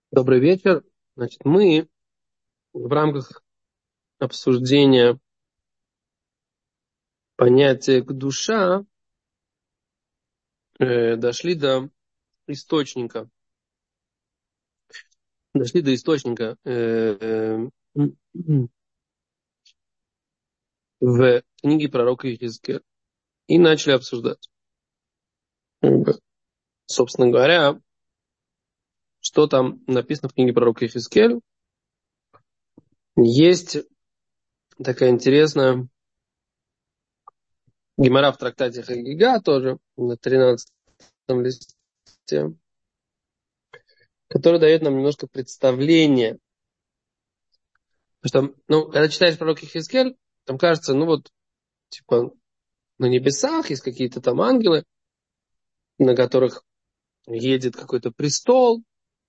Добрый вечер. Значит, мы в рамках обсуждения понятия душа дошли до источника. Дошли до источника в книге пророка Йехезкеля и начали обсуждать. Собственно говоря, что там написано в книге пророка Йехезкеля. Есть такая интересная гемара в трактате Хагига, тоже на 13 листе, который дает нам немножко представление. Потому что, когда читаешь пророк Йехезкель, там кажется, типа, на небесах есть какие-то там ангелы, на которых едет какой-то престол,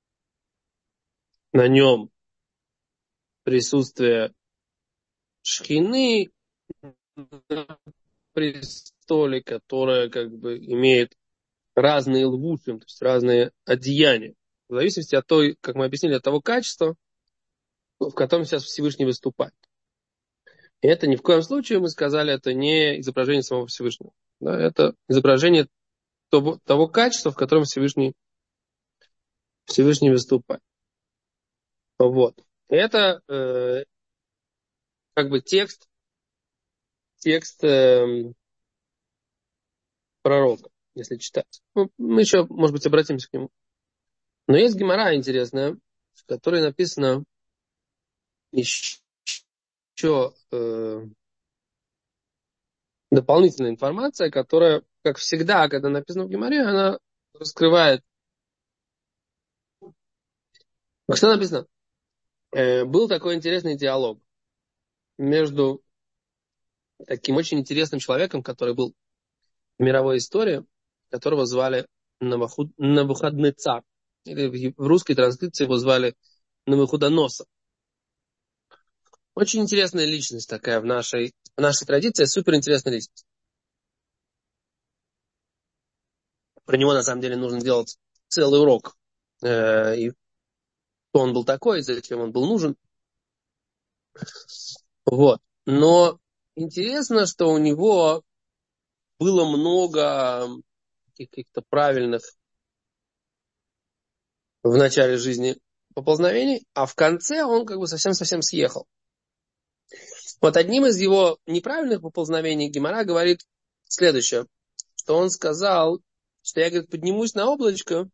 на нем присутствие шхины на престоле, которая как бы имеет разные лвушим, то есть разные одеяния, в зависимости от той, как мы объяснили, от того качества, в котором сейчас Всевышний выступает. И это ни в коем случае, мы сказали, это не изображение самого Всевышнего. Да, это изображение того качества, в котором Всевышний выступает. Вот. Это как бы текст пророка, если читать. Мы еще, может быть, обратимся к нему. Но есть гемара интересная, в которой написано еще дополнительная информация, которая, как всегда, когда написано в гемаре, она раскрывает. Что написано? Был такой интересный диалог между таким очень интересным человеком, который был в мировой истории, которого звали Навуходнецар. Или в русской транскрипции его звали Навуходоносор. Очень интересная личность такая в нашей традиции, суперинтересная личность. Про него, на самом деле, нужно делать целый урок. И кто он был такой, зачем он был нужен. Вот. Но интересно, что у него было много каких-то правильных в начале жизни поползновений, а в конце он как бы совсем-совсем съехал. Вот одним из его неправильных поползновений гемара говорит следующее, что он сказал, что я, говорит, поднимусь на облачко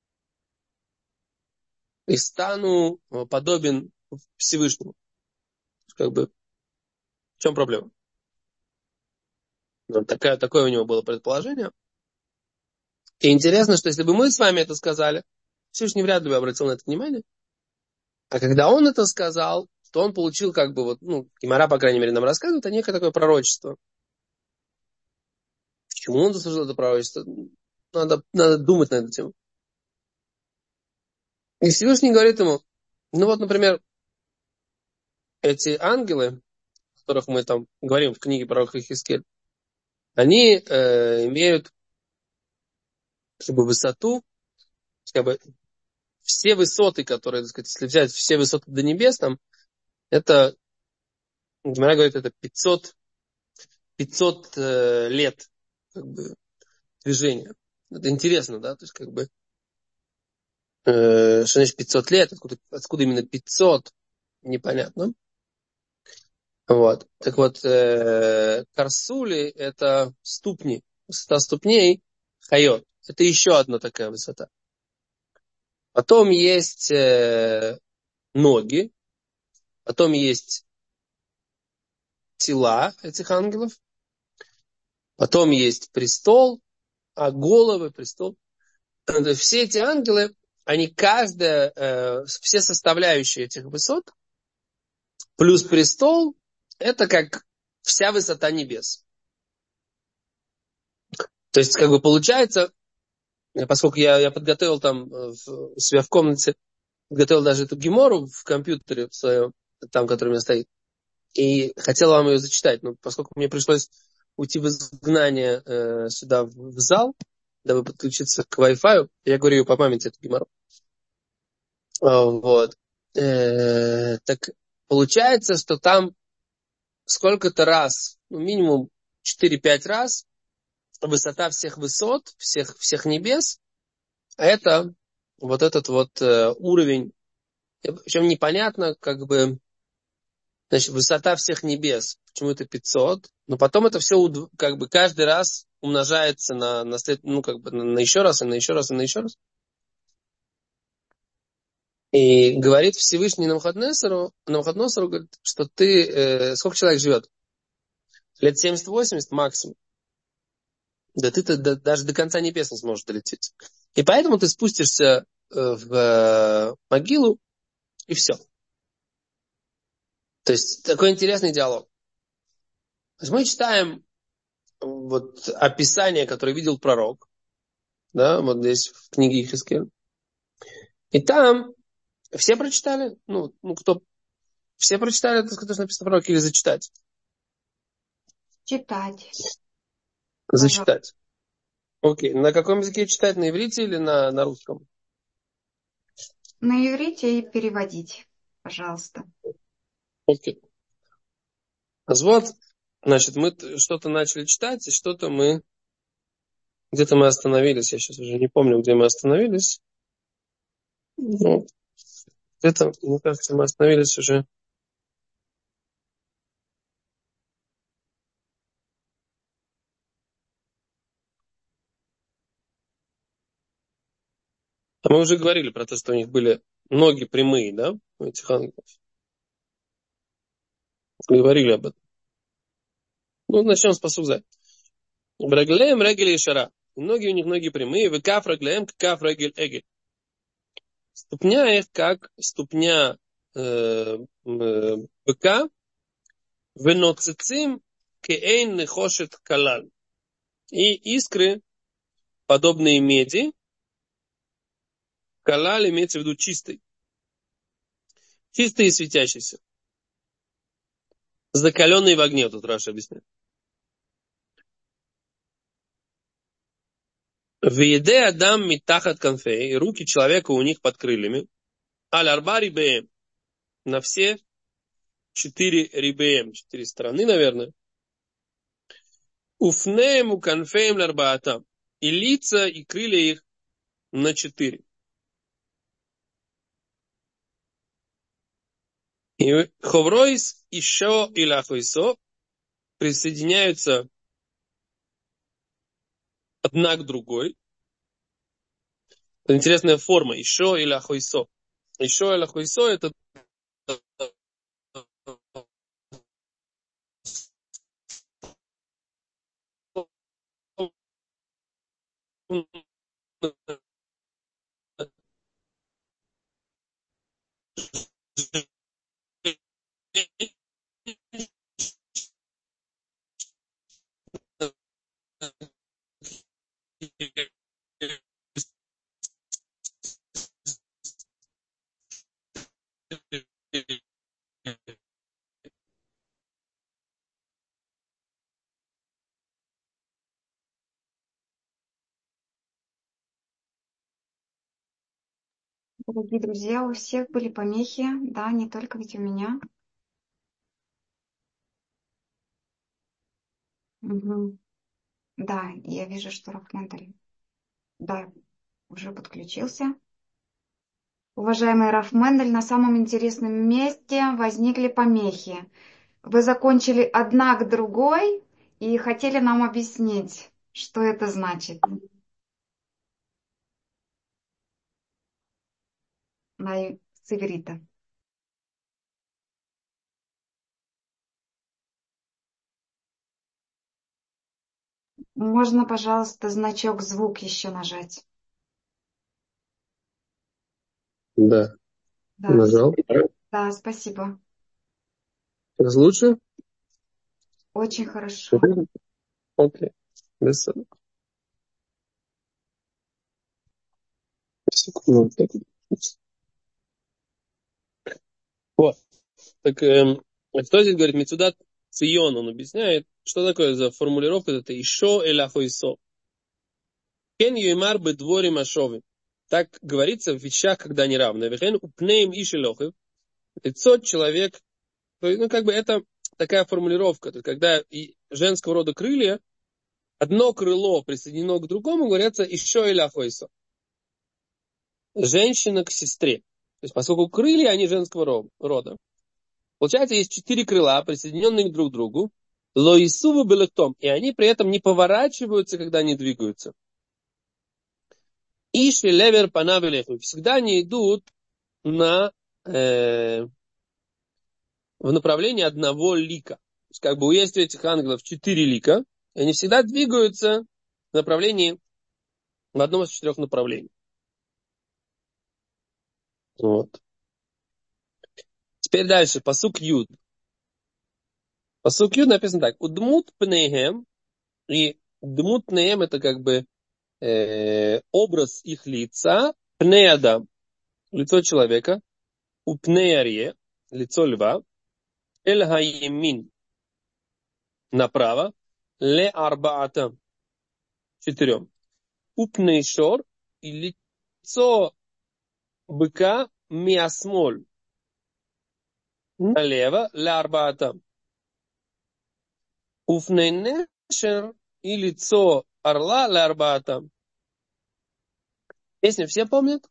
и стану подобен Всевышнему. Как бы, в чем проблема? Такое у него было предположение. И интересно, что если бы мы с вами это сказали, Всевышний вряд ли бы обратил на это внимание. А когда он это сказал, то он получил как бы гемара, по крайней мере, нам рассказывает, некое такое пророчество. Почему он заслужил это пророчество? Надо думать на эту тему. И Всевышний говорит ему, например, эти ангелы, о которых мы там говорим в книге пророка Йехезкеля, они имеют как бы высоту, как бы все высоты, которые, так сказать, если взять все высоты до небес, там, это, гемара говорит, это 500 лет как бы, движения. Это интересно, да, то есть как бы что значит 500 лет, откуда именно 500, непонятно. Вот. Так вот, Карсули это ступни, высота ступней, хайот. Это еще одна такая высота. Потом есть ноги, потом есть тела этих ангелов, потом есть престол, а головы, престол. Все эти ангелы, они все составляющие этих высот, плюс престол, это как вся высота небес. То есть, как бы получается, поскольку я подготовил там у себя в комнате, подготовил даже эту гемору в компьютере в своем, там, который у меня стоит, и хотел вам ее зачитать, но поскольку мне пришлось уйти в изгнание сюда в зал, дабы подключиться к Wi-Fi, я говорю ее по памяти, эту гемору. Вот. Так получается, что там сколько-то раз, ну, минимум 4-5 раз высота всех высот, всех небес, это вот этот вот уровень, причем непонятно, как бы, значит, высота всех небес, почему это 500, но потом это все как бы каждый раз умножается ну, как бы на еще раз, и на еще раз, и на еще раз. И говорит Всевышний Навуходоносору, говорит, что ты, сколько человек живет? Лет 70-80 максимум. Да ты даже до конца небес не сможешь долететь. И поэтому ты спустишься в могилу, и все. То есть такой интересный диалог. То есть мы читаем вот описание, которое видел пророк, да, вот здесь в книге Ихискель. И там все прочитали, кто, все прочитали, так сказать, то, что написано пророк, или зачитать? Читать. Зачитать. Окей. На каком языке читать? На иврите или на русском? На иврите и переводить, пожалуйста. Окей. Вот, значит, мы что-то начали читать, и что-то мы... Где-то мы остановились, я сейчас уже не помню, где мы остановились. Ну, где-то, мне кажется, мы остановились уже... А мы уже говорили про то, что у них были ноги прямые, да, у этих ангелов. Говорили об этом. Ну, начнем с пасуза. Раглеем регель и шара. Ноги у них ноги прямые. Векаф раглеем, каф регель эгель. Ступня их, как ступня быка. Веноцицим кеэйн нехошет калал. И искры, подобные меди. Калал имеется в виду чистый. Чистый и светящийся. Закаленный в огне, тут Раша объясняет. Вееде адам митахат конфей. Руки человека у них под крыльями. Аль-арба рибеем. На все 4 рибеем. 4 стороны, наверное. Уфнеем у конфеем ларбаатам. И лица, и крылья их на 4. И ховройс еще и лахойсо присоединяются одна к другой. Это интересная форма. Еще и лахойсо. Еще и лахойсо это Дорогие друзья, у всех были помехи, да, не только ведь у меня. Мгм. Да, я вижу, что Рафмендель, да, уже подключился. Уважаемый Рафмендель, на самом интересном месте возникли помехи. Вы закончили одна к другой и хотели нам объяснить, что это значит с иврита. Можно, пожалуйста, значок звук еще нажать? да, Да, нажал. да, спасибо. Сейчас лучше? Очень хорошо. Окей. Беседа. Секунду. Вот. Так, что здесь говорит Мецудат Цион? Он объясняет, что такое за формулировка. Это еще эляхойсо. Кен юимар бедвори машови. Так говорится в вещах, когда они равны. Лицо человек, ну, как бы это такая формулировка, то есть, когда и женского рода крылья, одно крыло присоединено к другому, говорится еще и ляхойсо. Женщина к сестре. То есть, поскольку крылья, они женского рода. Получается, есть 4 крыла, присоединенные друг к другу. Лоисуву белектом. И они при этом не поворачиваются, когда они двигаются. Иши левер панавелеху. Всегда они идут в направлении одного лика. То есть, как бы есть у этих ангелов 4 лика, и они всегда двигаются в направлении, в одном из 4 направлений. Вот. Теперь дальше, пасук Юд. Пасук Юд написано так. Удмут пнейхем, и дмут пнейхем это как бы образ их лица, пнеядам, лицо человека, у пнеярье, лицо льва, эль хаимин, направо, ле арбаата, 4. У пнейшор, и лицо быка, миасмоль, налево, ле арбаата. У пнейнешер, и лицо орла, ле арбаата. Песню все помнят?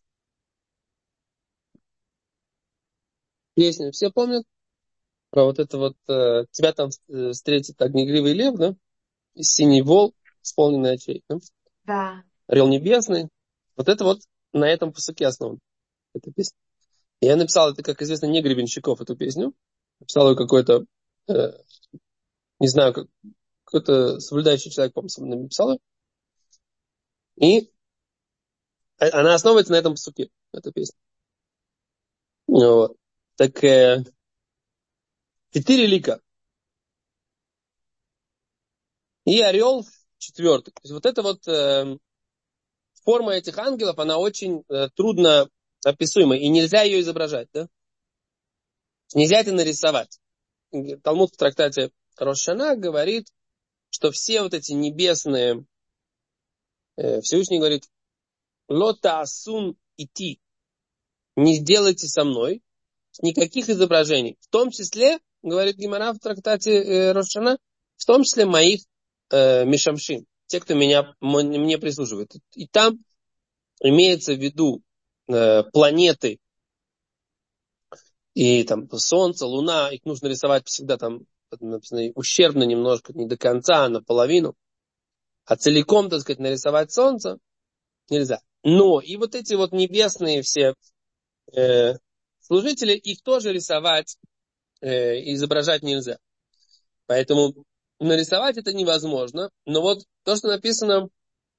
Песню все помнят? Про вот это вот, тебя там встретит огнегривый лев, да? И синий волк, исполненный очей, да? Да. Орел небесный. Вот это вот на этом пасуке основан. Эта песня. Я написал это, как известно, не Гребенщиков, эту песню. Написал ее какой-то, не знаю, какой-то соблюдающий человек, по-моему, написал ее. И она основывается на этом пасуке, эта песня. Вот. Так, 4 лика. И орел 4. То есть вот это вот форма этих ангелов, она очень трудно описуема. И нельзя ее изображать, да? Нельзя это нарисовать. Талмуд в трактате Рош ха-Шана говорит, что все вот эти небесные, Всевышний говорит, лота асун ити, не сделайте со мной никаких изображений. В том числе, говорит Гемара в трактате Рош ха-Шана, в том числе моих мишамшим, те, кто мне прислуживает. И там имеется в виду планеты и там Солнце, Луна, их нужно рисовать всегда там написано, ущербно немножко, не до конца, а наполовину. А целиком, так сказать, нарисовать Солнце нельзя. Но и вот эти вот небесные все служители, их тоже рисовать, изображать нельзя. Поэтому нарисовать это невозможно. Но вот то, что написано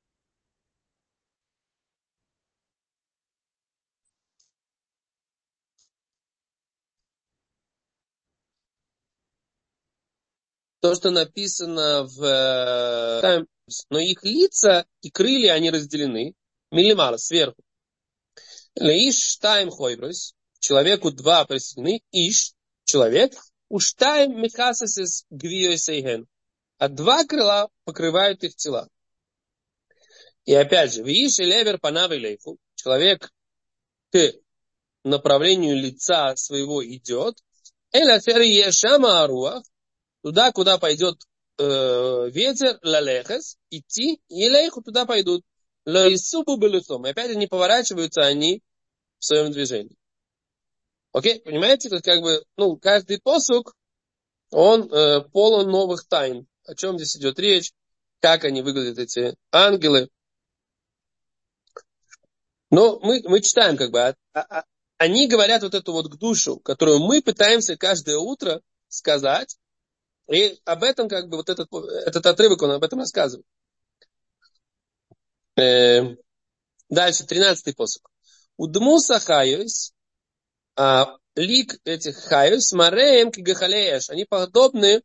но их лица и крылья, они разделены. Милимала, сверху. Леиш штайм хойбрус, человеку 2 присоединены. Иш, человек, уштайм мехасасис гвиосейген. А 2 крыла покрывают их тела. И опять же, виш и левер панавы лейфу. Человек к направлению лица своего идет. Эляфер ешама аруах. Туда, куда пойдет ветер, лалехес, идти, и лейху туда пойдут. Лоисубу белюцом. И опять же не поворачиваются они в своем движении. Окей, понимаете, тут как бы, каждый посук, он полон новых тайн. О чем здесь идет речь, как они выглядят, эти ангелы. Но мы читаем, как бы, они говорят вот эту вот к душу, которую мы пытаемся каждое утро сказать. И об этом, как бы, вот этот отрывок, он об этом рассказывает. Дальше, 13-й посук. Удмуса хайос, лик этих хайос, мареем кигахалееш, они подобны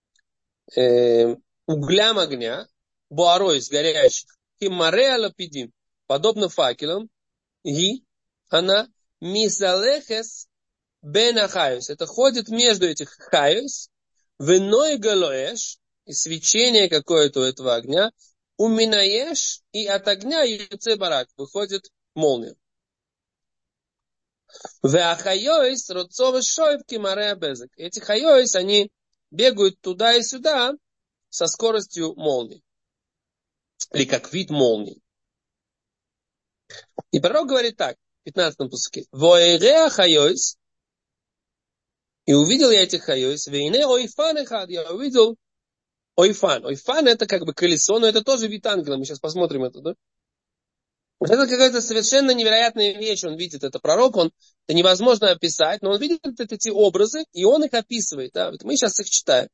углям огня, буаройс, горящих, химарея лапидим, подобно факелам, и она мисалехес бена хайос, это ходит между этих хайос, веной галоэш, и свечение какое-то у этого огня, уминаеш, и от огня юце барак, выходит молния. Веахайойс родцовы шойбки марея безек. Эти хайойс, они бегают туда и сюда со скоростью молнии. Или как вид молнии. И пророк говорит так, в 15-м пуске. Воэреа хайойс. И увидел я этих хайойс. Вейне ойфан эхад. Я увидел ойфан. Ойфан это как бы колесо, но это тоже вид ангела. Мы сейчас посмотрим это, да? Это какая-то совершенно невероятная вещь. Он видит, это пророк, это невозможно описать, но он видит эти образы, и он их описывает. Да? Вот мы сейчас их читаем.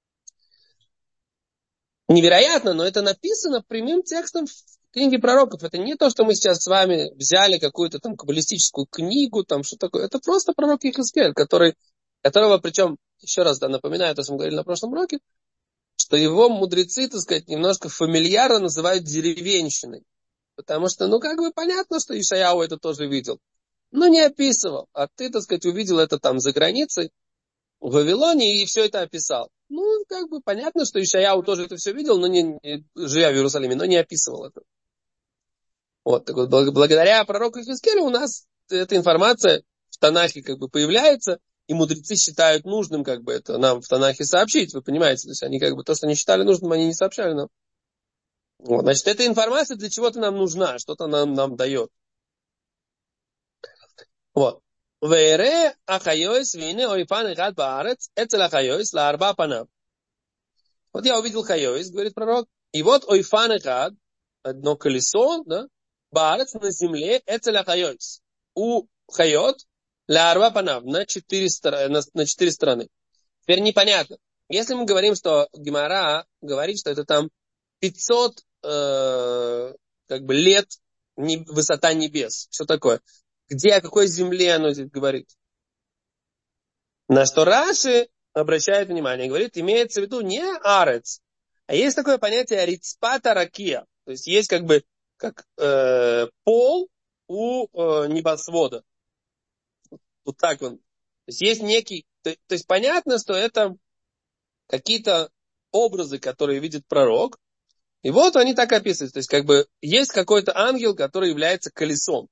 Невероятно, но это написано прямым текстом в книге пророков. Это не то, что мы сейчас с вами взяли какую-то там каббалистическую книгу, там что такое. Это просто пророк Йехескель, которого, причем, еще раз напоминаю, то, что мы говорили на прошлом уроке, что его мудрецы, так сказать, немножко фамильярно называют деревенщиной. Потому что, как бы понятно, что Ишаяу это тоже видел. Но не описывал. А ты, так сказать, увидел это там за границей, в Вавилоне, и все это описал. Как бы понятно, что Ишаяу тоже это все видел, но живя в Иерусалиме, но не описывал это. Вот, так вот, благодаря пророку Йехескелю у нас эта информация в Танахе как бы появляется, и мудрецы считают нужным как бы это нам в Танахе сообщить, вы понимаете. То есть они как бы то, что они считали нужным, они не сообщали нам. Вот, значит, эта информация для чего-то нам нужна, что-то нам дает. Вот. Вейре ахайойс вине ойфан эхад баарец эцел ахайойс лаарба панав. Вот я увидел хайойс, говорит пророк, и вот ойфан эхад, одно колесо, да, баарец на земле эцел ахайойс. У хайот лаарба панав на 4 стороны. Теперь непонятно. Если мы говорим, что Гемара говорит, что это там 500 как бы лет высота небес. Что такое? Где, о какой земле оно здесь говорит? На что Раши обращает внимание, говорит, имеется в виду не арец, а есть такое понятие рицпата ракия. То есть есть как бы пол у небосвода. Вот так он. То есть некий... То есть понятно, что это какие-то образы, которые видит пророк. И вот они так описывают. То есть как бы есть какой-то ангел, который является колесом.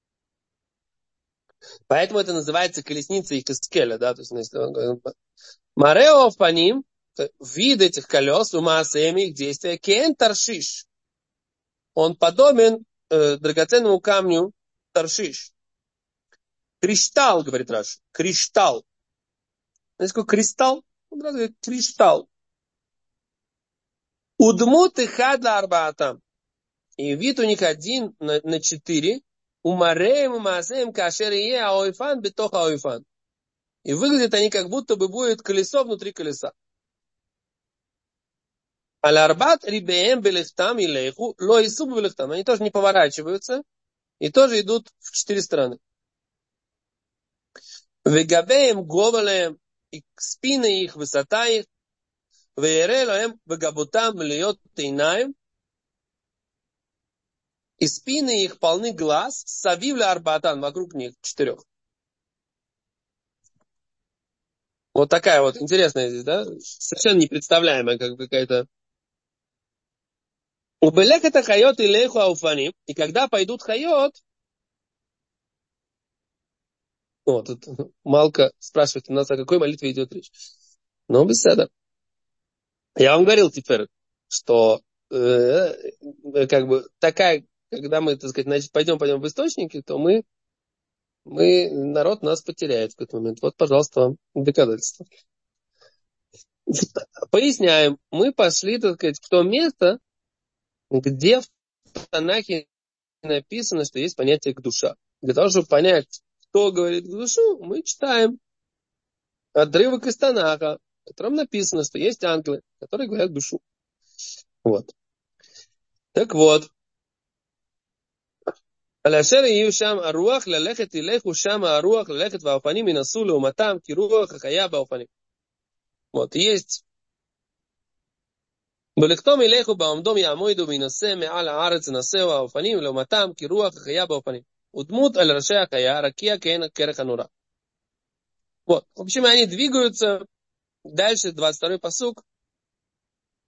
Поэтому это называется колесница Йехескеля, да, то есть, Марео по ним, вид этих колес, у Маасеями, их действия, кен Таршиш. Он подобен драгоценному камню Таршиш. Криштал, говорит Раши, криштал. Знаете, какой кристалл? Он сразу говорит, криштал. Удмут и хадла арбаатам. И вид у них 1 на 4. Умареем, умасеем, кашерие, аойфан, бетоха аойфан. И выглядят они, как будто бы будет колесо внутри колеса. Аль-арбат рибеем белехтам и лейху, ло и суб белехтам. Они тоже не поворачиваются и тоже идут в 4 стороны. Вегабеем говалеем, и спины их, высота их. Веерелаем, вегабутам, льет тейнаем. И спины их полны глаз, савивля арбатан, вокруг них 4. Вот такая вот интересная здесь, да? Совершенно непредставляемая, как какая-то. Убелек это хайот и лейху ауфаним. И когда пойдут хайот, тут Малка спрашивает у нас, о какой молитве идет речь. Беседа. Я вам говорил теперь, что как бы такая, когда мы, так сказать, значит, пойдем в источники, то народ нас потеряет в этот момент. Вот, пожалуйста, вам доказательства. Поясняем. Мы пошли, так сказать, в то место, где в Танахе написано, что есть понятие душа. Для того, чтобы понять, кто говорит к душу, мы читаем отрывок из Танаха, в котором написано, что есть ангелы, которые говорят душу. Вот. Так вот. Аляшер ию шам аруах лалехет илеху шам аруах лалехет ваупаним и насулу уматам кируах хая баупаним. Вот, есть. Балехтом илеху баумдом ямойду миносе ме'ала арец насе ваупаним лауматам кируах хая баупаним. Удмут аль рашея хая ракия кен кереха нура. Вот, в общем, они двигаются. Дальше 22-й пасук.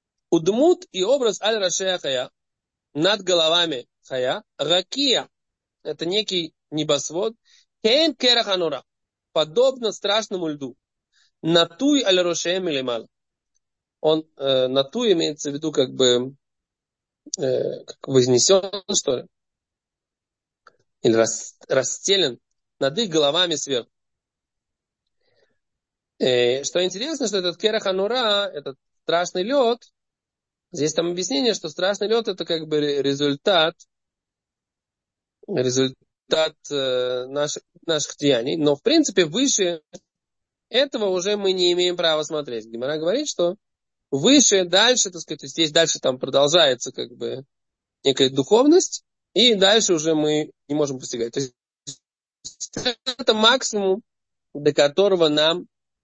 Удмут и образ аль рашея хая над головами хая ракия. это некий небосвод, кен кераханура, подобно страшному льду. Натуй аль рошеем илимал. Он, натуй имеется в виду как бы как вознесен, что ли, или расстелен над их головами сверху. Что интересно, что этот кераханура, этот страшный лед, здесь там объяснение, что страшный лед это как бы результат наших деяний, но в принципе выше этого уже мы не имеем права смотреть. Гемара говорит, что выше, дальше, так сказать, то есть здесь дальше там продолжается как бы некая духовность, и дальше уже мы не можем постигать. То есть это максимум, до которого нам,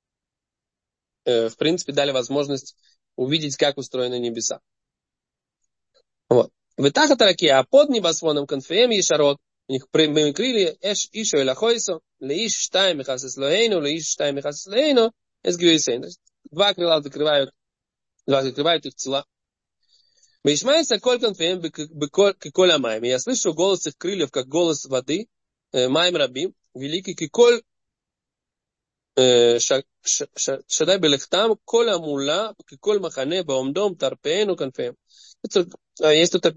в принципе, дали возможность увидеть, как устроены небеса. Вот. В Итахатараке, а под небосводом конфеем Ешарот, у них прямые крылья, эш ишо и лахойсо, леиш штайм мехасис лоэйну, леиш штайм мехасис лоэйну, эс гюэйсейн. Два крыла закрывают их тела. Вишмайся коль конфеем киколь амайм. Я слышу голос их крыльев, как голос воды, майм рабим, великий киколь шадай белехтам, коль амула, киколь махане, баомдом, тарпену конфеем. Есть тут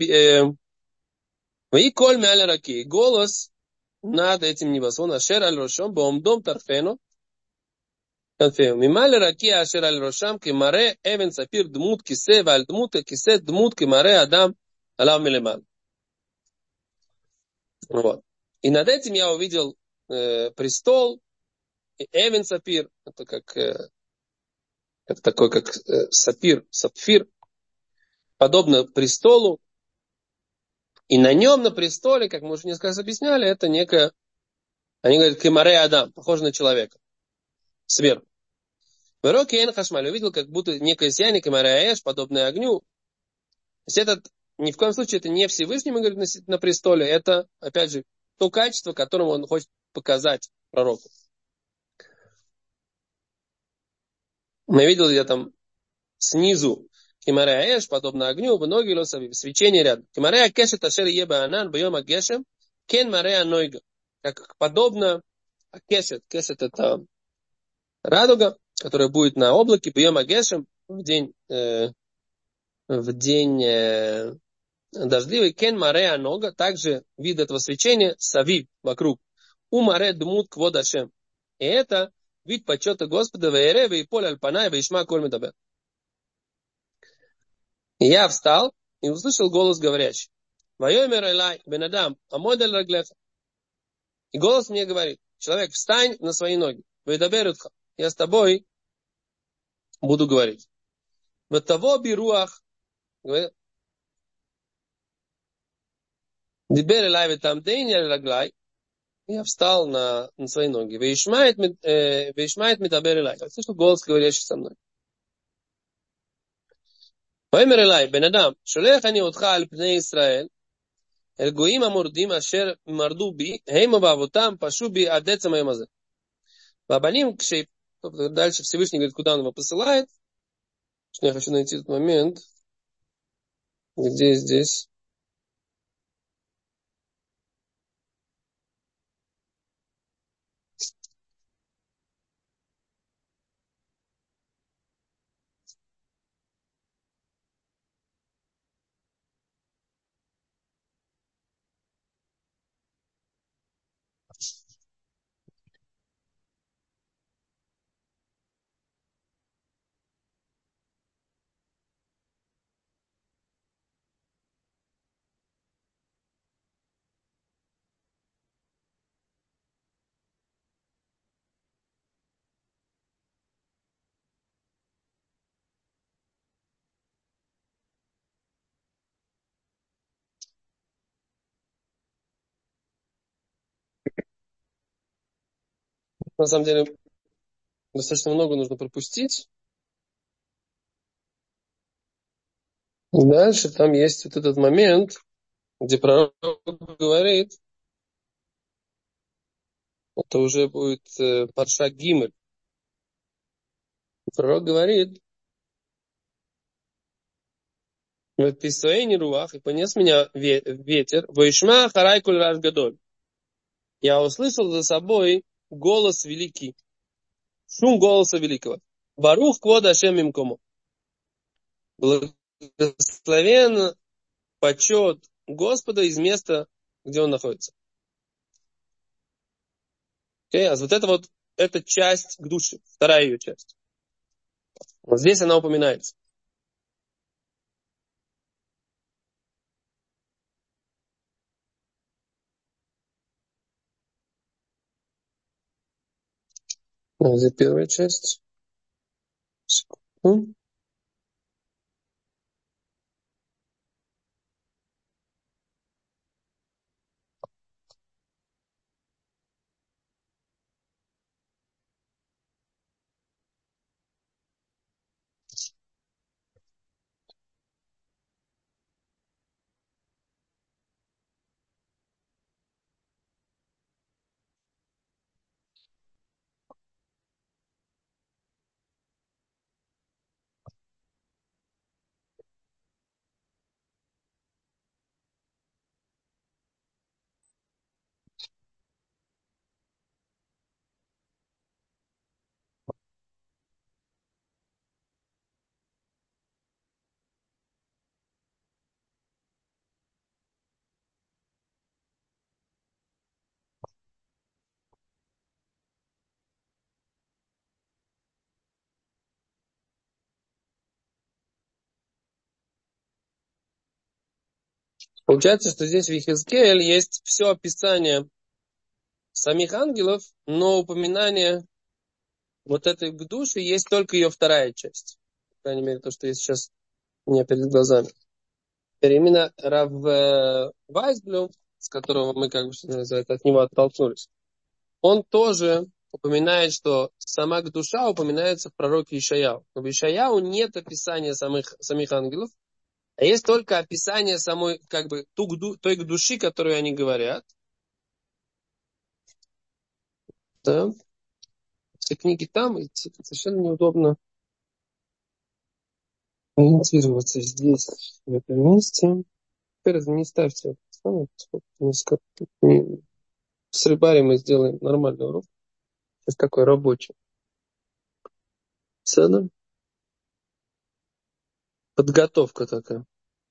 и коль мяля раки, голос над этим небосводом, ашер аль рошом, баомдом, тарпену конфеем. Мималя раки, ашер аль рошам, кимаре, эвен сапир, дмут кисе, валь дмут кисе, дмут кимаре, адам, алав милеман. Вот. И над этим я увидел престол, и эвен сапир, это как сапфир, подобно престолу, и на нем, на престоле, как мы уже несколько раз объясняли, это некое, они говорят, кимаре адам, похоже на человека, сверху. В Ироке Эн Хашмаль увидел, как будто некое сияние, кимаре аэш, подобное огню. То есть это, ни в коем случае, это не Всевышний, мы говорим, на престоле, это, опять же, то качество, которым он хочет показать пророку. Мы видели, я там снизу кимаре аэш, подобно огню, в ноги лосави, свечение рядом. Кимаре акешет ашер еба анан, бьем агешем, кен маре анойга. Как подобно акешет. Кешет это радуга, которая будет на облаке, бьем агешем в день дождливый, кен маре анога, также вид этого свечения, сави, вокруг. У маре дмут квод ашем. И это вид почета Господа, веереве и поле альпанай, веишма коль медабер. И я встал и услышал голос говорящий. Вайомер элай, бенадам, амодель раглеха. И голос мне говорит, человек, встань на свои ноги. Вейдаберутха, я с тобой буду говорить. В того бируах, дибер элай ветам дейни аль раглай, я встал на свои ноги. Вейшмает медабер элай. Я слышу голос, говорящий со мной. Вайомер элай, бенадам, шулех ани утха аль пней Исраэль, אל גויים המורדים אשר מרדו בי, הם ובאבותם פשו בי עד עצם היום הזה. והבנים, дальше Всевышний говорит, куда он его посылает. Я хочу найти этот момент. Где здесь? На самом деле, достаточно много нужно пропустить. Дальше там есть вот этот момент, где пророк говорит, это уже будет парша Гимель. Пророк говорит, в Писуэйне руах, и понес меня ветер, войшма харай куль раш гадоль. я услышал за собой голос великий, шум голоса великого. Барух квод Ашем имкому. Благословен почет Господа из места, где он находится. А вот это вот, эта часть к душе, вторая ее часть. Вот здесь она упоминается. Вот первая часть. Секунду. Получается, что здесь в Йехезкеэль есть все описание самих ангелов, но упоминание вот этой души есть только ее вторая часть. По крайней мере, то, что есть сейчас у меня перед глазами. Теперь именно Рав Вайсблюм, с которого мы, как бы, что называется, от него оттолкнулись, он тоже упоминает, что сама душа упоминается в пророке Ишаяу. Но в Ишаяу нет описания самих ангелов, а есть только описание самой, как бы, той души, которую они говорят. Да. Все книги там, и совершенно неудобно ориентироваться здесь, в этом месте. Теперь не ставьте. С рыбарем мы сделаем нормальный урок. Сейчас такой рабочий. Цена. Подготовка такая.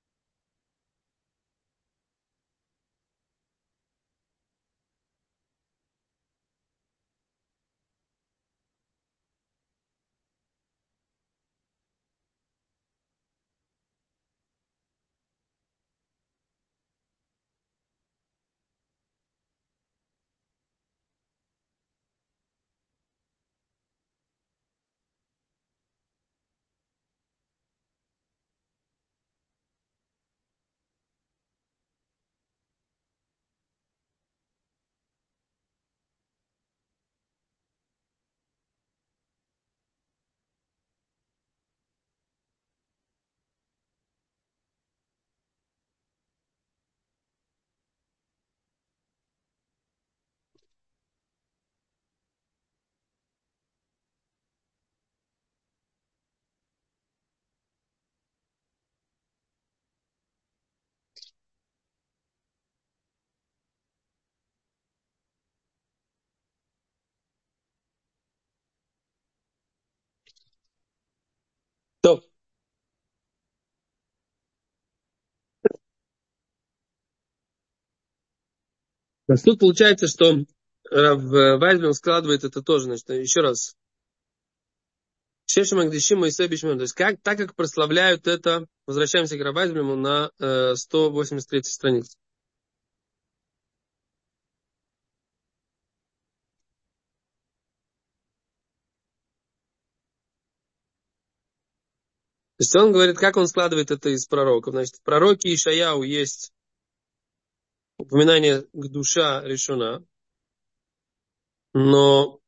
То. Тут получается, что Рав Вайсберг складывает это тоже. Значит, еще раз. Шешем Агдишим и Себишмем. То есть, так как прославляют это, возвращаемся к Рав Вайсбергу на 183 странице. То есть он говорит, как он складывает это из пророков. Значит, в пророке Ишаяу есть упоминание к душа решена, но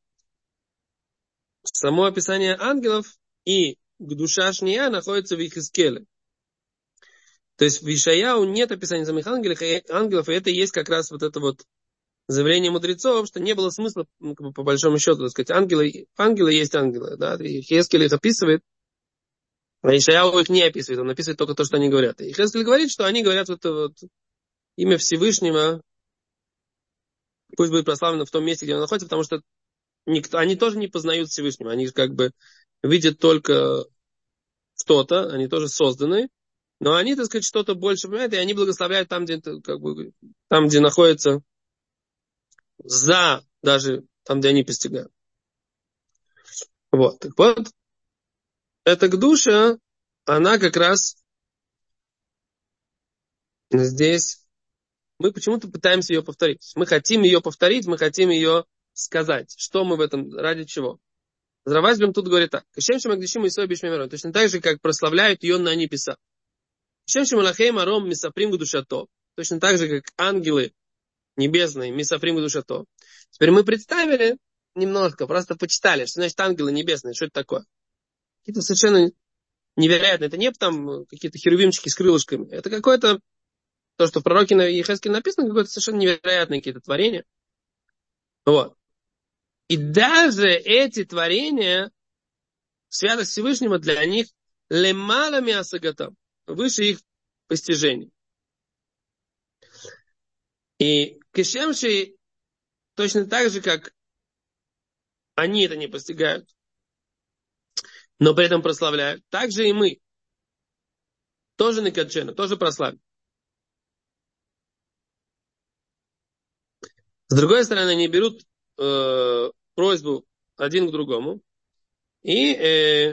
само описание ангелов и к душа шния находится в Йехезкеле. То есть в Ишаяу нет описания самих ангелов, и это и есть как раз вот это вот заявление мудрецов, что не было смысла, по большому счету, так сказать, ангелы есть ангелы, да, и Йехезкель их описывает, а Ишаяу их не описывает, он описывает только то, что они говорят. И Йехезкель говорит, что они говорят вот это вот имя Всевышнего, Пусть будет прославлено в том месте, где он находится, потому что они тоже не познают Всевышнего. Они как бы видят только что-то, они тоже созданы, но они, так сказать, что-то больше понимают, и они благословляют там, где, как бы, там, где находятся за, даже там, где они постигают. Вот. Так вот, эта гдуша, она как раз здесь, мы почему-то пытаемся ее повторить. Мы хотим ее повторить, мы хотим ее сказать. Что мы в этом, ради чего? Равайсбем тут говорит так. Кашем шемагдишим Исой бишмемерон. Точно так же, как прославляют ее на небесах. Кашем шемалахей маром мисаприм гдушато. Точно так же, как ангелы небесные мисаприм гдушато. Теперь мы представили немножко, просто почитали, что значит ангелы небесные, что это такое. Какие-то совершенно невероятные. Это не там какие-то херувимчики с крылышками. Это какое-то, то, что в пророке Йехескеле написано, какое-то совершенно невероятное какие-то творения. Вот. И даже эти творения, святость Всевышнего для них лемала миасагатам, выше их постижений. И кешемши точно так же, как они это не постигают, но при этом прославляют, так же и мы тоже накачены, тоже прославим. С другой стороны, они берут просьбу один к другому и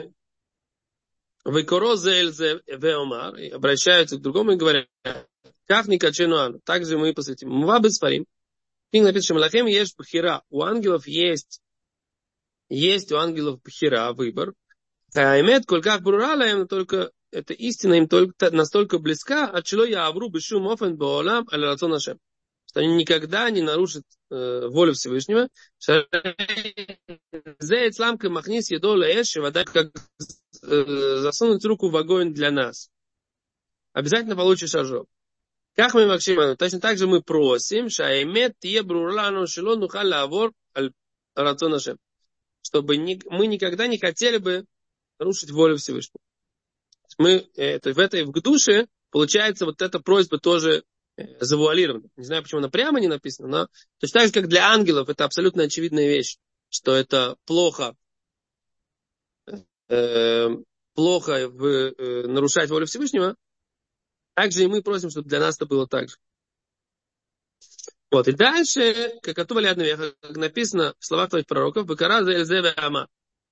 обращаются к другому и говорят, как никачену, также мы посвятим. Мувабы спарим. Книга написано, Шамалахем есть бхира. У ангелов есть у ангелов бхира, выбор. Аймет, кольках буралаем, только эта истина им только настолько близка, от чего я авру бешум офен боолам аль рацон Ашем. Что они никогда не нарушат волю Всевышнего. Зеецламка махнис едола эш, вода как засунуть руку в огонь для нас. Обязательно получишь ожог. Как мы максимально? Точно так же мы просим, шаэмет тие бруралану шилон нухаль лавор аль рацон Ашем. Чтобы мы никогда не хотели бы нарушить волю Всевышнего. Мы в гдуше получается вот эта просьба тоже завуалирована. Не знаю, почему она прямо не написана, но точно так же, как для ангелов, это абсолютно очевидная вещь, что это плохо нарушать волю Всевышнего. Также и мы просим, чтобы для нас это было так же. Вот. И дальше, как написано в словах твоих пророков, «Бакара за эльзеве ама».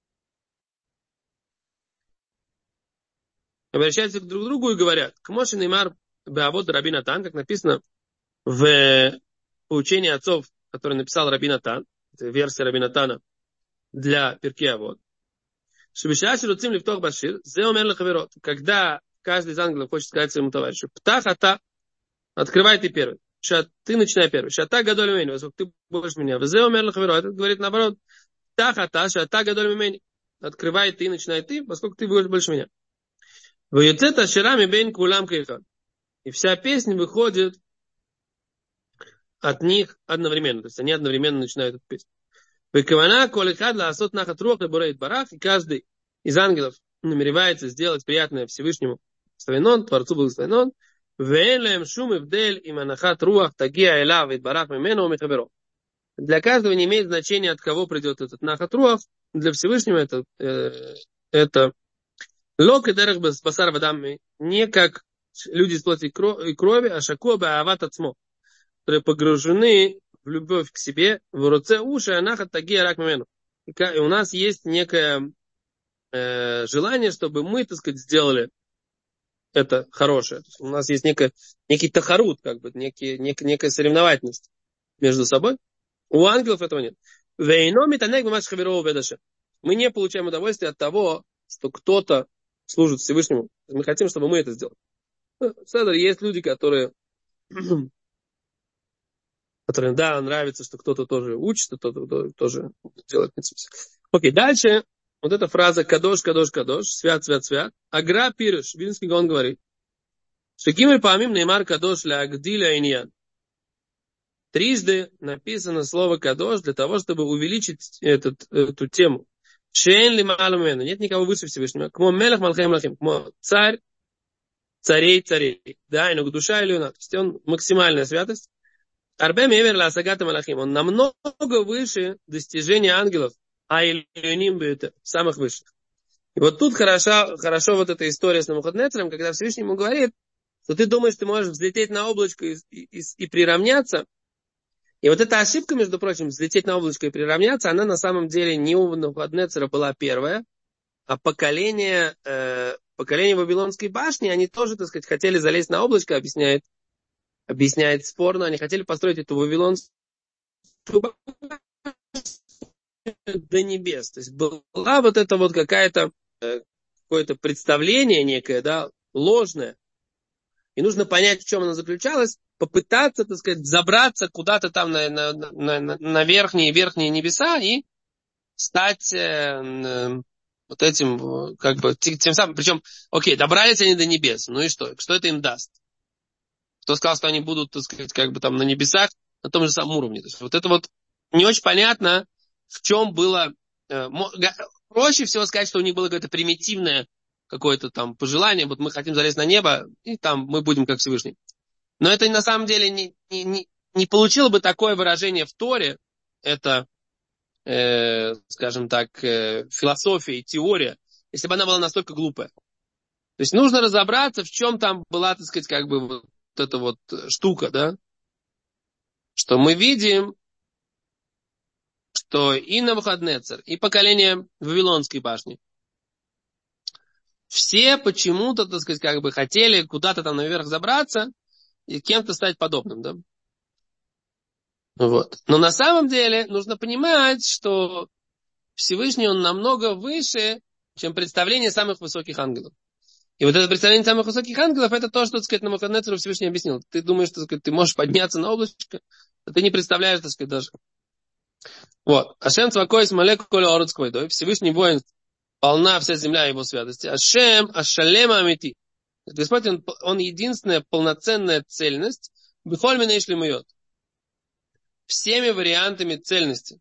Обращаются друг к другу и говорят, «Кмоши неймар беавод Раби Натан», как написано в поучении отцов, который написал Раби Натан, это версия Раби Натана для Пиркей Авот. «Шебешаши руцим лифтох башир, зе омер лехаверот». Когда каждый из ангелов хочет сказать своему товарищу, «Птах ата», открывай ты первый. Ты начинай первый. «Шата гадоль мимени», поскольку ты больше меня. «Зе омер лехаверот», это говорит наоборот. «Птах ата, шата гадоль мимени». Открывай ты, начинай ты, поскольку ты больше меня. «Ваюцет аширами бейн кулам кайхан». И вся песня выходит от них одновременно. То есть они одновременно начинают эту песню. «Векавана колехад лаасот нахат руах лебурейт барах». И каждый из ангелов намеревается сделать приятное Всевышнему Ставинон, Творцу Благословен. «Вээн лэм шум эвдель им анахат руах тагия элав ит барах мимену умихаберо». Для каждого не имеет значения, от кого придет этот нахат руах. Для Всевышнего это лок и дерех басар вадам, не как люди из плоти и крови, а шако баават ацмо, которые погружены в любовь к себе, в руце уши, анахат тагия рак мимену. И у нас есть некое желание, чтобы мы, так сказать, сделали это хорошее. У нас есть некий тахарут, как бы, некая соревновательность между собой. У ангелов этого нет. Мы не получаем удовольствие от того, что кто-то служит Всевышнему. Мы хотим, чтобы мы это сделали. Есть люди, которым, да, нравится, что кто-то тоже учится, кто-то тоже делает митцвот. Окей, дальше. Вот эта фраза «Кадош, кадош, кадош», «Свят, свят, свят». Агра Пирыш, Вильнский Гаон говорит, «Шекимель памим неймар кадош ля агдиля иньян». Трижды написано слово «кадош» для того, чтобы увеличить эту тему. «Шейн ли ма'алумену». Нет никого выше Всевышнего. «Кмо мелех малхем лахим». «Кмо царь царей царей». Да, и душа или юна. То есть он максимальная святость. Арбе мевер ла сагата малахим. Он намного выше достижения ангелов. А ильюним бьют самых высших. И вот тут хорошо вот эта история с Навуходоносором, когда Всевышний ему говорит, что ты думаешь, ты можешь взлететь на облачко и приравняться. И вот эта ошибка, между прочим, взлететь на облачко и приравняться, она на самом деле не у Навуходоносора была первая, а поколение Вавилонской башни, они тоже, так сказать, хотели залезть на облачко, объясняет спорно, они хотели построить эту Вавилонскую башню до небес. То есть была вот это вот какое-то представление некое, да, ложное. И нужно понять, в чем оно заключалось, попытаться, так сказать, забраться куда-то там на верхние небеса и стать вот этим, как бы, тем самым, причем, окей, добрались они до небес, ну и что? Что это им даст? Кто сказал, что они будут, так сказать, как бы там на небесах, на том же самом уровне? То есть вот это вот не очень понятно, в чем было... Проще всего сказать, что у них было какое-то примитивное какое-то там пожелание, вот мы хотим залезть на небо, и там мы будем как Всевышний. Но это на самом деле не получило бы такое выражение в Торе, это, скажем так, философия и теория, если бы она была настолько глупая. То есть нужно разобраться, в чем там была, так сказать, как бы вот эта вот штука, да, что мы видим, что и Навуходоносор, и поколение Вавилонской башни, все почему-то, так сказать, как бы хотели куда-то там наверх забраться и кем-то стать подобным, да. Вот. Но на самом деле нужно понимать, что Всевышний, он намного выше, чем представление самых высоких ангелов. И вот это представление самых высоких ангелов, это то, что, так сказать, Навуходоносору Всевышний объяснил. Ты думаешь, что, так сказать, ты можешь подняться на облачко, а ты не представляешь, так сказать, даже. Вот. Ашем Цвакой Смолек Коля Ородской, Всевышний воин, полна вся земля его святости. Ашем Ашалема Амити. Господь, он единственная полноценная цельность. Бихоль меня ишли мует. Всеми вариантами цельности.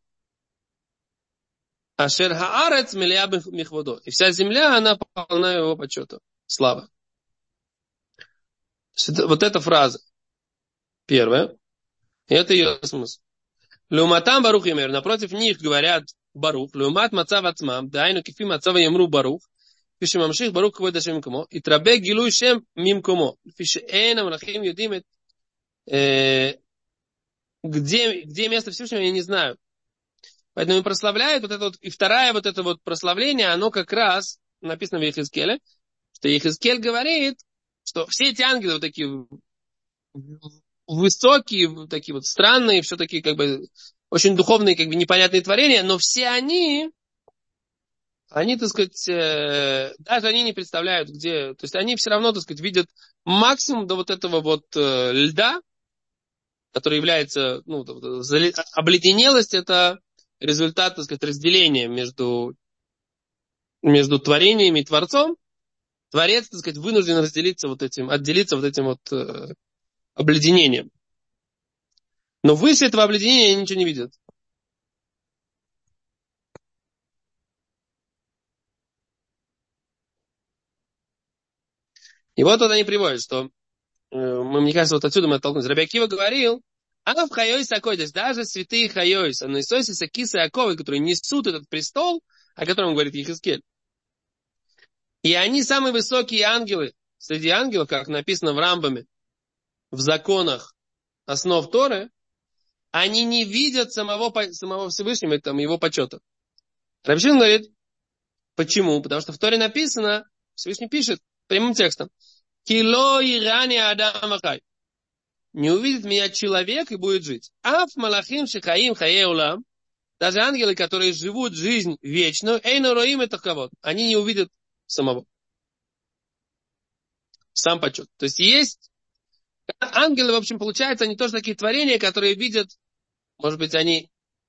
Ашер хаарец милия михводо. И вся земля, она полна его почета. Слава. Вот эта фраза. Первая. И это ее смысл. Люматам барух ямер. Напротив них говорят барух. Люмат мацав ацмам. Дайну кифи мацава ямру барух. Пишем мамших барух квой дашем мимкомо. И трабе гилуй шем мимкомо. Пишем эйна мрахим юдим. Где место Всевышнего, я не знаю. Поэтому прославляют вот это вот, и второе вот это вот прославление, оно как раз написано в Ехескеле, что Ехескель говорит, что все эти ангелы вот такие высокие, такие вот странные, все такие как бы очень духовные, как бы непонятные творения, но все они, так сказать, даже они не представляют, где, то есть они все равно, так сказать, видят максимум до вот этого вот льда, который является, ну, обледенелость, это результат, так сказать, разделения между творениями и Творцом. Творец, так сказать, вынужден отделиться вот этим обледенением. Но выше этого обледенения они ничего не видят. И вот они приводят, что, мне кажется, вот отсюда мы оттолкнулись. Раби Акива говорил, в Хайойс Акойдес, даже святые Хайойс, а на Исосе Сакисы Аковы, которые несут этот престол, о котором говорит Ехескель. И они самые высокие ангелы среди ангелов, как написано в Рамбаме, в законах основ Торы, они не видят самого Всевышнего, там, его почета. Раби Шимон говорит, почему? Потому что в Торе написано, Всевышний пишет прямым текстом, «Кило ирани адам ахай». Не увидит меня человек и будет жить. Аф малахим шихаим хае улам. Даже ангелы, которые живут жизнь вечную, эйно роим это кого. Они не увидят самого. Сам почет. То есть ангелы, в общем, получается, они тоже такие творения, которые видят, может быть, они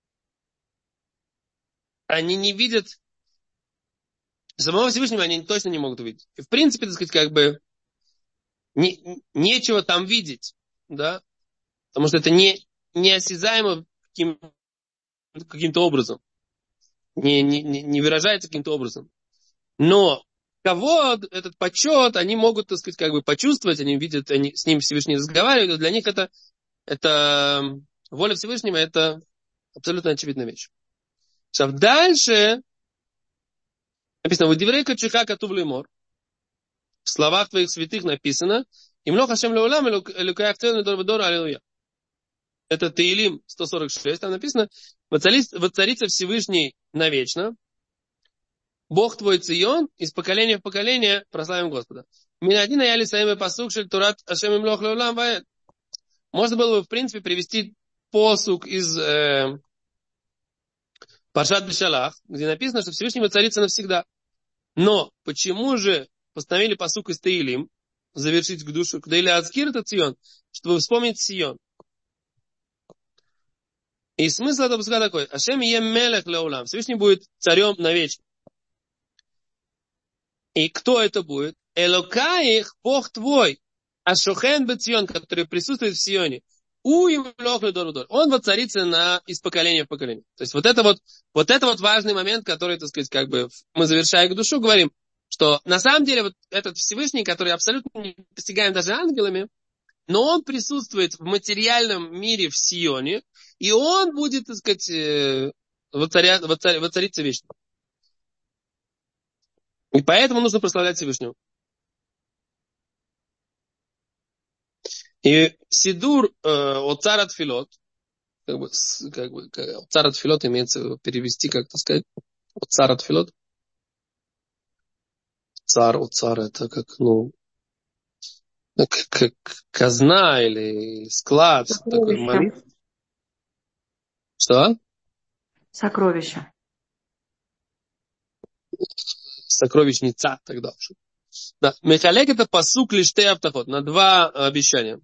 не видят самого Всевышнего, они точно не могут увидеть. И в принципе, так сказать, как бы нечего там видеть, да, потому что это неосязаемо каким-то образом, не выражается каким-то образом. Но кого этот почет, они могут, так сказать, как бы почувствовать, они видят, они с ним Всевышний разговаривают, для них это Это воля Всевышнего, это абсолютно очевидная вещь. Сейчас дальше написано, в Деврей Чиха Катув Леймор, в словах твоих святых написано, Имлох Хашем Леулам, Элукаях Цен Дор Вдор, Аллилуйя. Это Теилим 146, там написано, воцарится Всевышний навечно, Бог твой Цион, из поколения в поколение прославим Господа. Минадина яли саим пасук шель турат Ашем Имлох Леулам Ваэд. Можно было бы, в принципе, привести посук из Паршат Бешалах, где написано, что Всевышний воцарится навсегда. Но почему же постановили пасук из Теилим, завершить к душу, куда или Ацкир это Цион, чтобы вспомнить Сион. И смысл этого пасука такой, Ашем ем мелех леулам, Всевышний будет царем навечно. И кто это будет? Элокаих, Бог твой, Ашохен бе-Цион, который присутствует в Сионе. Он воцарится из поколения в поколение. То есть вот это вот важный момент, который, так сказать, как бы мы, завершая к душу, говорим, что на самом деле вот этот Всевышний, который абсолютно не постигаем даже ангелами, но он присутствует в материальном мире в Сионе, и он будет, так сказать, воцариться вечно. И поэтому нужно прославлять Всевышнего. И Сидур от Царат Филот, Царат Филот имеется перевести, как так сказать, от Царат Филот. Цар это как, как казна или склад. Такой молитв. Что? Сокровища. Сокровищница тогда уже. Да. Мехалек это пасук лишь те автоход, на два обещания.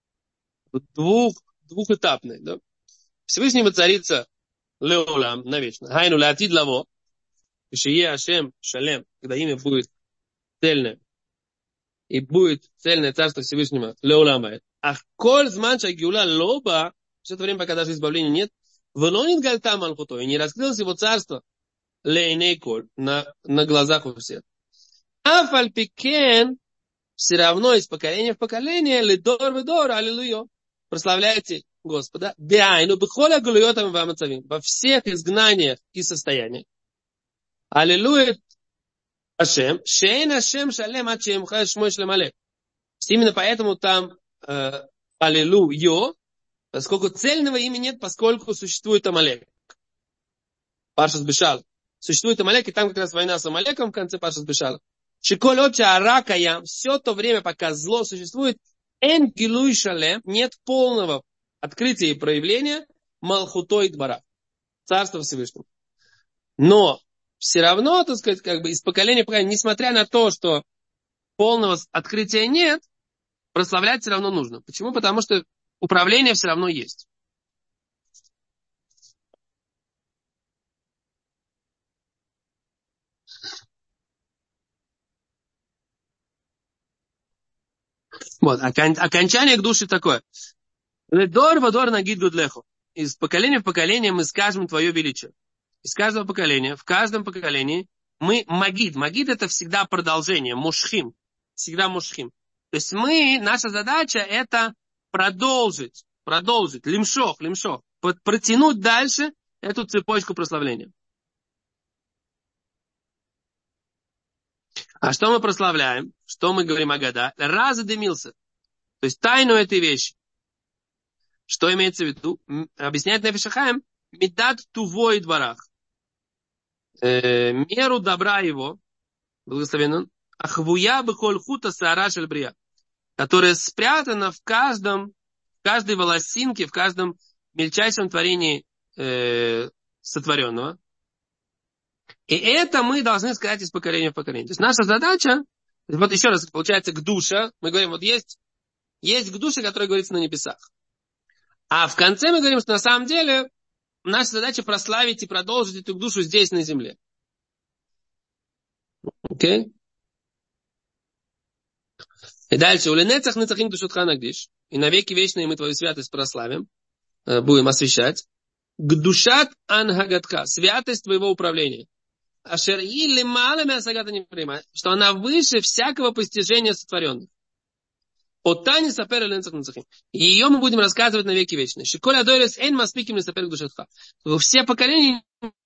Двухэтапный. Да? Всевышний воцарится леолам навечно. Хайну латид лаво. Шие Ашем Шалем, когда имя будет цельное. И будет цельное царство Всевышнего леолам. А коль зманча гиула лоба, все это время, пока даже избавления нет, влонит гальта малхуто, и не раскрылось его царство лейней коль, на глазах у всех. А фальпикен все равно из поколения в поколение лидор ведор, аллилуйя. Прославляйте Господа. Биайну бихоля гулуйотам вамацавим. Во всех изгнаниях и состояниях. Аллилуйя Ашем. Шейн Ашем шалем ачем хаш мой шлемалек. Именно поэтому там аллилуйя, поскольку цельного имени нет, поскольку существует Амалек. Паршас Бешал. Существует Амалек, и там как раз война с Амалеком в конце Паршас Бешала. Шиколь отча аракаям, все то время, пока зло существует, эн гилуй шалем, нет полного открытия и проявления малхутой двора, царства Всевышнего. Но все равно, так сказать, как бы из поколения в поколение, несмотря на то, что полного открытия нет, прославлять все равно нужно. Почему? Потому что управление все равно есть. Вот, окончание к душе такое. Ледор вадор нагид гудлеху. Из поколения в поколение мы скажем твое величие. Из каждого поколения, в каждом поколении мы магид. Магид это всегда продолжение, мушхим. Всегда мушхим. То есть наша задача это продолжить, лимшох, протянуть дальше эту цепочку прославления. А что мы прославляем? Что мы говорим о года? Разодымился. То есть тайну этой вещи. Что имеется в виду? Объясняет Нефеш ха-Хаим, медат туво и дворах. Меру добра его, благословен он, ахвуя бехоль хута саара шель брия, которая спрятана в каждой волосинке, в каждом мельчайшем творении сотворенного. И это мы должны сказать из поколения в поколение. То есть наша задача, вот еще раз, получается, к душе, мы говорим, вот есть к душе, которая говорится на небесах. А в конце мы говорим, что на самом деле наша задача прославить и продолжить эту душу здесь, на земле. Окей? И дальше. Уленецах нецахим душутха нагдиш. И навеки вечные мы твою святость прославим. Будем освящать. Гдушат ангагатха. Святость твоего управления. Ашер или малами асагата не принимает. Что она выше всякого постижения сотворенных. Отани сапер ленцах нацахим. И ее мы будем рассказывать на веки вечные. Шиколя дойрес эйн маспиким лесапер душатха. Все поколения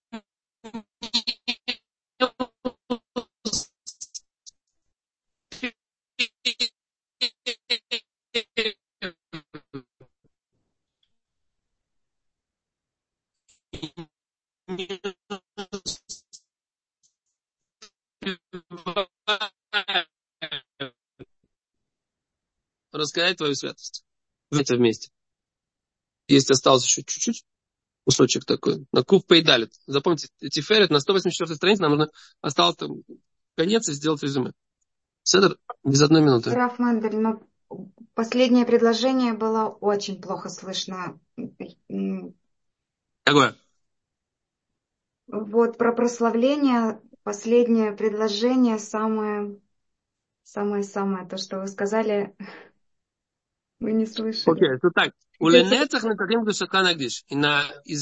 рассказать твою святость. Это вместе. Есть осталось еще чуть-чуть. Кусочек такой. На кув пейдалит. Запомните, Тиферет на 184 странице нам нужно осталось там конец и сделать резюме. Седер без 1 минуты. Раф Мендель, но последнее предложение было очень плохо слышно. Какое? Вот про прославление последнее предложение самое, то, что вы сказали, вы не слышали. Окей, это так. У ленецах на таким душатха нагдиш. И на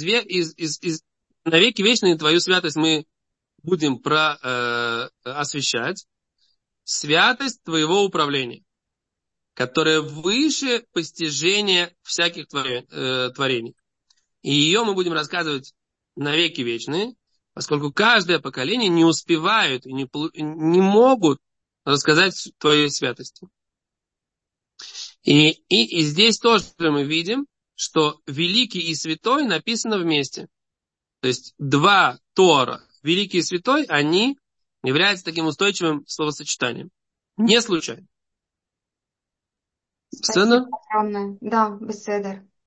веки вечные твою святость мы будем освещать. Святость твоего управления, которая выше постижения всяких творений. И ее мы будем рассказывать на веки вечные, поскольку каждое поколение не успевает и не могут рассказать твоей святости. И здесь тоже мы видим, что великий и святой написано вместе. То есть два Тора, великий и святой, они являются таким устойчивым словосочетанием. Не случайно. Спасибо огромное. Да, беседер.